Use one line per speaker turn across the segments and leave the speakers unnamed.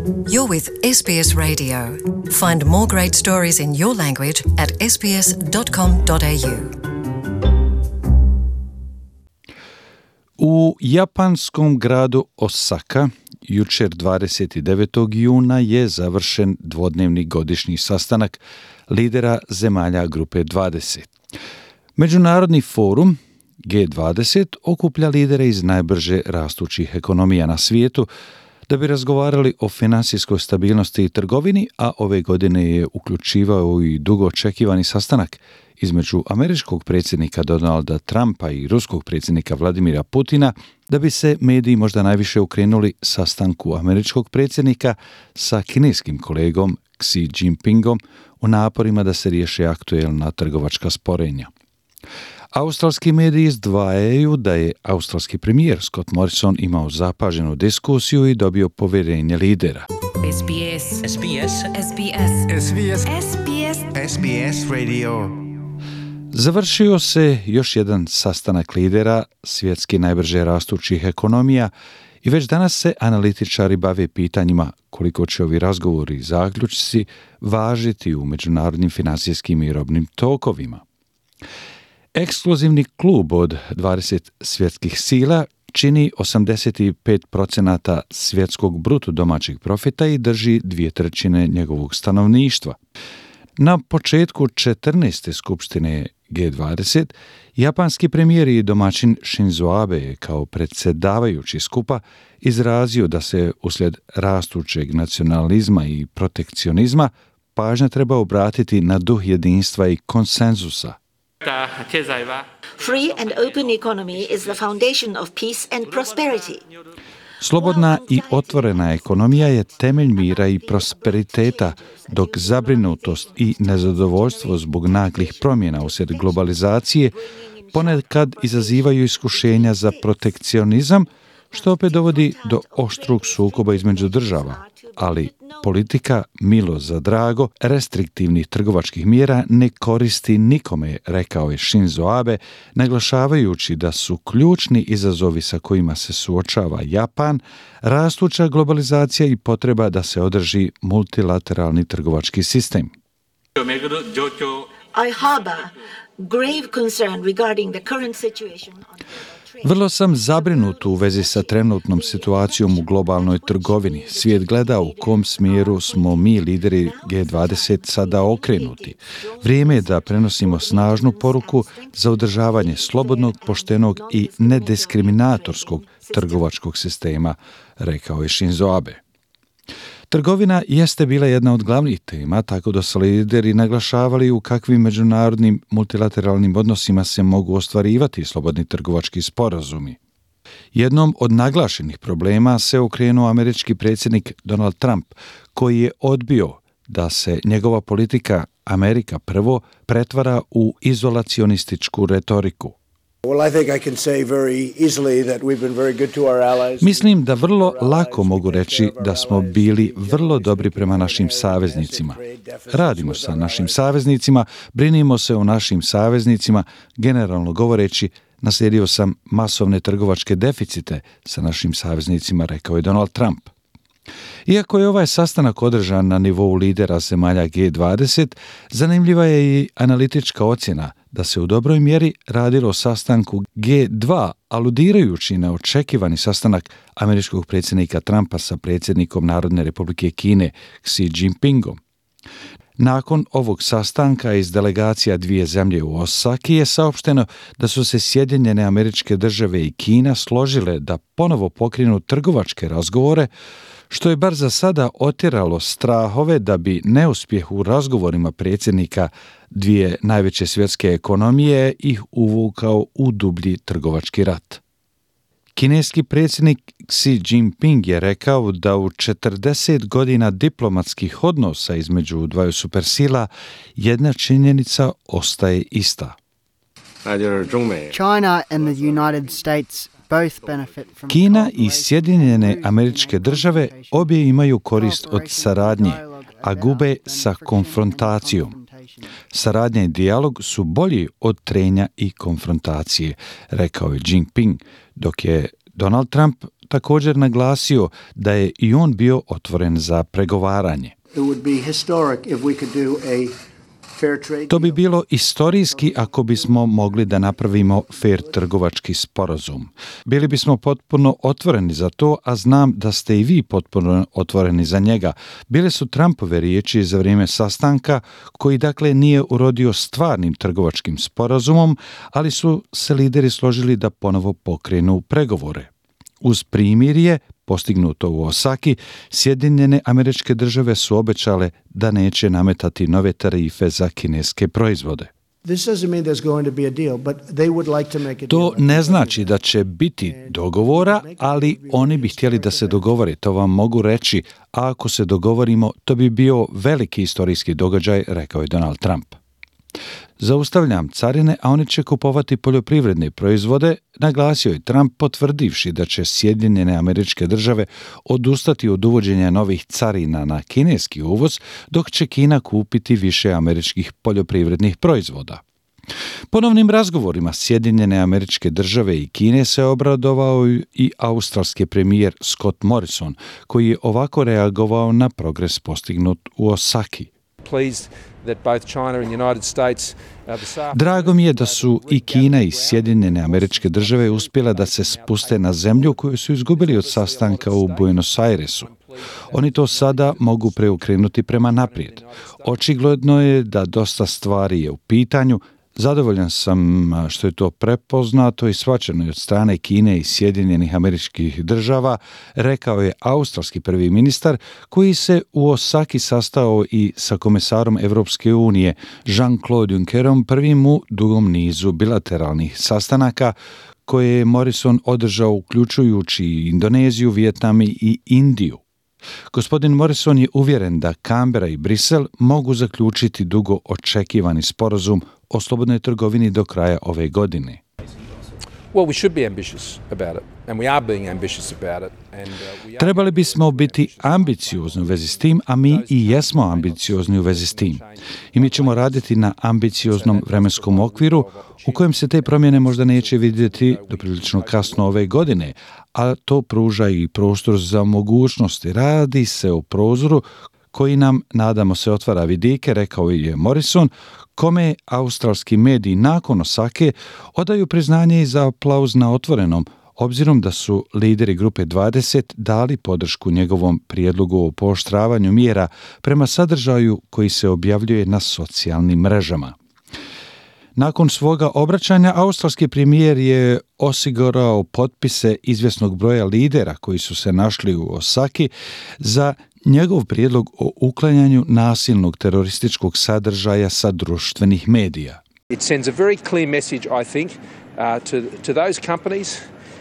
You're with SBS Radio. Find more great stories in your language at sbs.com.au.
U japanskom gradu Osaka jučer 29. juna je završen dvodnevni godišnji sastanak lidera zemalja Grupe 20. Međunarodni forum G20 okuplja lidere iz najbrže rastućih ekonomija na svijetu da bi razgovarali o financijskoj stabilnosti i trgovini, a ove godine je uključivao i dugo očekivani sastanak između američkog predsjednika Donalda Trumpa i ruskog predsjednika Vladimira Putina, da bi se mediji možda najviše okrenuli sastanku američkog predsjednika sa kineskim kolegom Xi Jinpingom u naporima da se riješe aktuelna trgovačka sporenja. Australski mediji izdvajaju da je australski premijer Scott Morrison imao zapaženu diskusiju i dobio povjerenje lidera.
SBS Radio.
Završio se još jedan sastanak lidera svjetski najbrže rastućih ekonomija i već danas se analitičari bave pitanjima koliko će ovi razgovori i zaključci važiti u međunarodnim financijskim i robnim tokovima. Ekskluzivni klub od 20 svjetskih sila čini 85% svjetskog bruto domaćeg profita i drži 2/3 njegovog stanovništva. Na početku 14. skupštine G20, japanski premijer i domaćin Shinzo Abe je kao predsjedavajući skupa izrazio da se uslijed rastućeg nacionalizma i protekcionizma pažnja treba obratiti na duh jedinstva i konsenzusa.
Free and open economy is the foundation of peace and prosperity.
Slobodna i otvorena ekonomija je temelj mira i prosperiteta, dok zabrinutost i nezadovoljstvo zbog naglih promjena uslijed globalizacije ponekad izazivaju iskušenja za protekcionizam, što opet dovodi do oštrog sukoba između država. Ali politika, milo za drago, restriktivnih trgovačkih mjera ne koristi nikome, rekao je Shinzo Abe, naglašavajući da su ključni izazovi sa kojima se suočava Japan, rastuća globalizacija i potreba da se održi multilateralni trgovački sistem.
I harbor grave concern regarding the current situation on
Vrlo sam zabrinut u vezi sa trenutnom situacijom u globalnoj trgovini. Svijet gleda u kom smjeru smo mi, lideri G20, sada okrenuti. Vrijeme je da prenosimo snažnu poruku za održavanje slobodnog, poštenog i nediskriminatorskog trgovačkog sistema, rekao je Shinzo Abe. Trgovina jeste bila jedna od glavnih tema, tako da su lideri naglašavali u kakvim međunarodnim multilateralnim odnosima se mogu ostvarivati slobodni trgovački sporazumi. Jednom od naglašenih problema se okrenuo američki predsjednik Donald Trump, koji je odbio da se njegova politika Amerika prvo pretvara u izolacionističku retoriku. Mislim da vrlo lako mogu reći da smo bili vrlo dobri prema našim saveznicima. Radimo sa našim saveznicima, brinimo se o našim saveznicima, generalno govoreći, naslijedio sam masovne trgovačke deficite sa našim saveznicima, rekao je Donald Trump. Iako je ovaj sastanak održan na nivou lidera zemalja G20, zanimljiva je i analitička ocjena da se u dobroj mjeri radilo o sastanku G2, aludirajući na očekivani sastanak američkog predsjednika Trumpa sa predsjednikom Narodne republike Kine Xi Jinpingom. Nakon ovog sastanka iz delegacija dvije zemlje u Osaki je saopšteno da su se Sjedinjene Američke Države i Kina složile da ponovo pokrenu trgovačke razgovore, što je bar za sada otjeralo strahove da bi neuspjeh u razgovorima predsjednika dvije najveće svjetske ekonomije ih uvukao u dublji trgovački rat. Kineski predsjednik Xi Jinping je rekao da u 40 godina diplomatskih odnosa između dvaju supersila jedna činjenica ostaje ista.
China and the United States both benefit from
Kina i Sjedinjene Američke Države obje imaju korist od saradnje, a gube sa konfrontacijom. Saradnja i dijalog su bolji od trenja i konfrontacije, rekao je Jinping, dok je Donald Trump također naglasio da je i on bio otvoren za pregovaranje. To bi bilo istorijski ako bismo mogli da napravimo fair trgovački sporazum. Bili bismo potpuno otvoreni za to, a znam da ste i vi potpuno otvoreni za njega. Bile su Trumpove riječi za vrijeme sastanka, koji dakle nije urodio stvarnim trgovačkim sporazumom, ali su se lideri složili da ponovo pokrenu pregovore. Uz primirje, postignuto u Osaki, Sjedinjene Američke Države su obećale da neće nametati nove tarife za kineske proizvode. To ne znači da će biti dogovora, ali oni bi htjeli da se dogovore, to vam mogu reći, a ako se dogovorimo, to bi bio veliki istorijski događaj, rekao je Donald Trump. Zaustavljam carine, a oni će kupovati poljoprivredne proizvode, naglasio je Trump, potvrdivši da će Sjedinjene Američke Države odustati od uvođenja novih carina na kineski uvoz, dok će Kina kupiti više američkih poljoprivrednih proizvoda. Ponovnim razgovorima Sjedinjene Američke Države i Kine se obradovao i australski premijer Scott Morrison, koji je ovako reagovao na progres postignut u Osaki. Drago mi je da su i Kina i Sjedinjene Američke Države uspjele da se spuste na zemlju koju su izgubili od sastanka u Buenos Airesu. Oni to sada mogu preokrenuti prema naprijed. Očigledno je da dosta stvari je u pitanju. Zadovoljan sam što je to prepoznato i shvaćeno od strane Kine i Sjedinjenih Američkih Država, rekao je australski prvi ministar, koji se u Osaki sastao i sa komesarom Evropske unije Jean-Claude Junckerom, prvim u dugom nizu bilateralnih sastanaka koje je Morrison održao uključujući Indoneziju, Vijetnam i Indiju. Gospodin Morrison je uvjeren da Kambera i Brisel mogu zaključiti dugo očekivani sporazum o slobodnoj trgovini do kraja ove godine. Trebali bismo biti ambiciozni u vezi s tim, a mi i jesmo ambiciozni u vezi s tim. I mi ćemo raditi na ambicioznom vremenskom okviru u kojem se te promjene možda neće vidjeti do prilično kasno ove godine, a to pruža i prostor za mogućnosti. Radi se o prozoru koji nam, nadamo se, otvara vidike, rekao je Morrison, kome australski mediji nakon Osake odaju priznanje i za aplauz na otvorenom, obzirom da su lideri grupe 20 dali podršku njegovom prijedlogu o pooštravanju mjera prema sadržaju koji se objavljuje na socijalnim mrežama. Nakon svoga obraćanja, australski premijer je osigurao potpise izvjesnog broja lidera koji su se našli u Osaki za njegov prijedlog o uklanjanju nasilnog terorističkog sadržaja sa društvenih medija.
It sends a very clear message, I think, to those companies.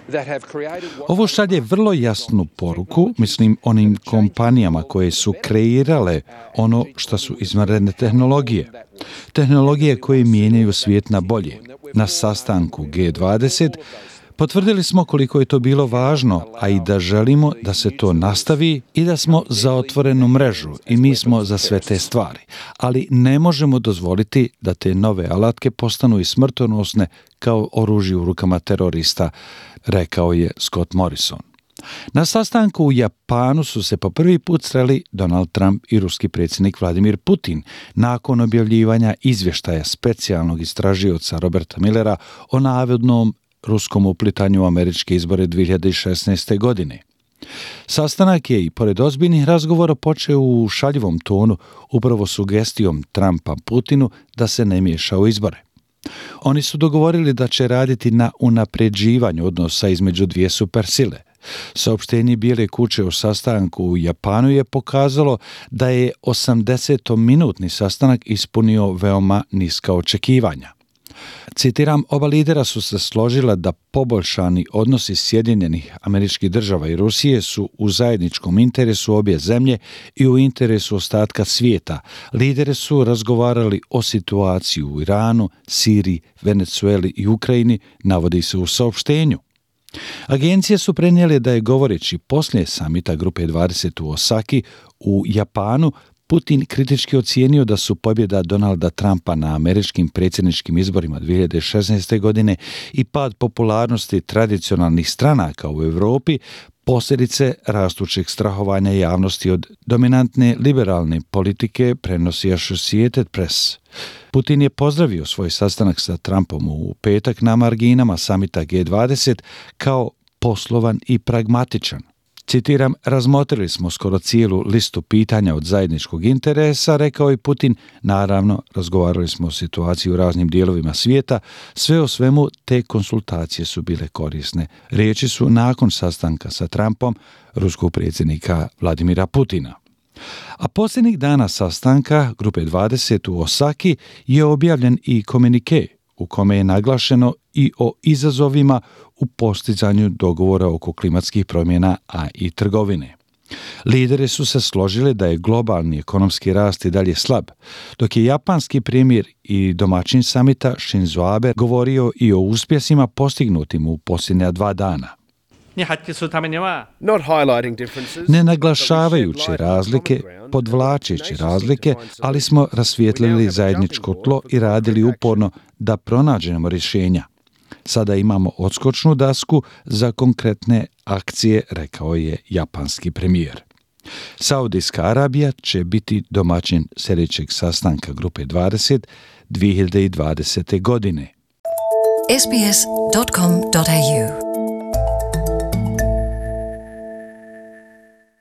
Ovo šalje vrlo jasnu poruku, mislim onim kompanijama koje su kreirale ono što su izvanredne tehnologije. Tehnologije koje mijenjaju svijet na bolje. Na sastanku G20 potvrdili smo koliko je to bilo važno, a i da želimo da se to nastavi i da smo za otvorenu mrežu i mi smo za sve te stvari. Ali ne možemo dozvoliti da te nove alatke postanu i smrtonosne kao oružje u rukama terorista, rekao je Scott Morrison. Na sastanku u Japanu su se po prvi put sreli Donald Trump i ruski predsjednik Vladimir Putin nakon objavljivanja izvještaja specijalnog istražioca Roberta Millera o navodnom ruskom uplitanju u američke izbore 2016. godine. Sastanak je i pored ozbiljnih razgovora počeo u šaljivom tonu, upravo sugestijom Trumpa Putinu da se ne miješa u izbore. Oni su dogovorili da će raditi na unapređivanju odnosa između dvije supersile. Saopštenje Bijele kuće o sastanku u Japanu je pokazalo da je 80-minutni sastanak ispunio veoma niska očekivanja. Citiram, oba lidera su se složila da poboljšani odnosi Sjedinjenih Američkih Država i Rusije su u zajedničkom interesu obje zemlje i u interesu ostatka svijeta. Lideri su razgovarali o situaciji u Iranu, Siriji, Venezueli i Ukrajini, navodi se u saopštenju. Agencije su prenijele da je govoreći poslije samita grupe 20 u Osaki u Japanu, Putin kritički ocijenio da su pobjeda Donalda Trumpa na američkim predsjedničkim izborima 2016. godine i pad popularnosti tradicionalnih stranaka u Europi posljedice rastućeg strahovanja javnosti od dominantne liberalne politike, prenosi Associated Press. Putin je pozdravio svoj sastanak sa Trumpom u petak na marginama samita G20 kao poslovan i pragmatičan. Citiram, razmotrili smo skoro cijelu listu pitanja od zajedničkog interesa, rekao je Putin. Naravno, razgovarali smo o situaciji u raznim dijelovima svijeta, sve o svemu te konsultacije su bile korisne. Riječi su nakon sastanka sa Trumpom, ruskog predsjednika Vladimira Putina. A posljednjih dana sastanka Grupe 20 u Osaki je objavljen i komunike u kome je naglašeno i o izazovima u postizanju dogovora oko klimatskih promjena, a i trgovine. Lideri su se složili da je globalni ekonomski rast i dalje slab, dok je japanski premijer i domaćin samita Shinzo Abe govorio i o uspjesima postignutim u posljednja 2 dana. Ne naglašavajući razlike, podvlačeći razlike, ali smo rasvijetlili zajedničko tlo i radili uporno da pronađemo rješenja. Sada imamo odskočnu dasku za konkretne akcije, rekao je japanski premijer. Saudijska Arabija će biti domaćin sljedećeg sastanka Grupe 20 2020. godine.
sbs.com.au